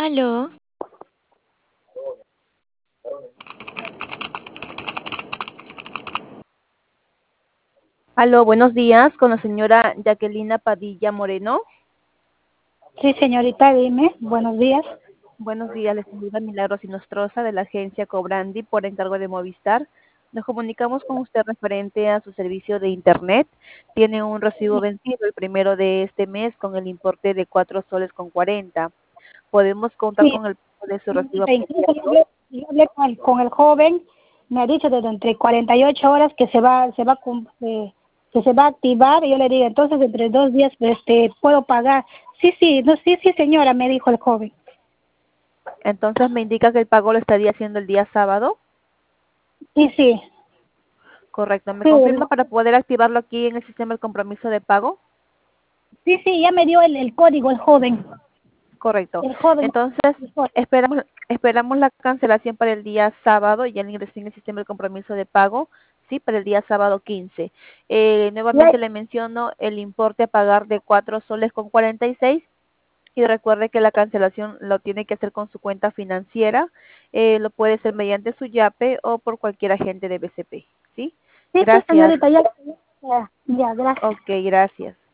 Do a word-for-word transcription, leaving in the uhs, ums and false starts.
Aló. Aló, buenos días, con la señora Jacquelina Padilla Moreno. Sí, señorita, dime. Buenos días. Buenos días, les saluda Milagros Inostroza de la agencia Cobrandi por encargo de Movistar. Nos comunicamos con usted referente a su servicio de Internet. Tiene un recibo vencido el primero de este mes con el importe de cuatro soles con cuarenta. ¿Podemos contar Sí, con el pago de su recibo señorita, incluso yo apreciado? hablé, yo hablé con, el, con el joven, me ha dicho desde entre cuarenta y ocho horas que se va, se va, a cum- eh, que se va a activar, y yo le digo, entonces entre dos días este puedo pagar. Sí, sí, no, sí, sí, señora, me dijo el joven. Entonces me indica que el pago lo estaría haciendo el día sábado. Sí, sí, Correcto. ¿Me sí, el- confirma para poder activarlo aquí en el sistema de compromiso de pago? sí, sí, ya me dio el, el código el joven, Correcto. el joven. Entonces, esperamos esperamos la cancelación para el día sábado, ya le ingresé en el sistema de compromiso de pago, sí, para el día sábado quince. Eh, nuevamente Ya, le menciono el importe a pagar de cuatro soles con cuarenta y seis y recuerde que la cancelación lo tiene que hacer con su cuenta financiera, eh, lo puede hacer mediante su YAPE o por cualquier agente de B C P, ¿sí? sí, sí, Gracias. señorita, ya, ya, ya, gracias. Ok, gracias.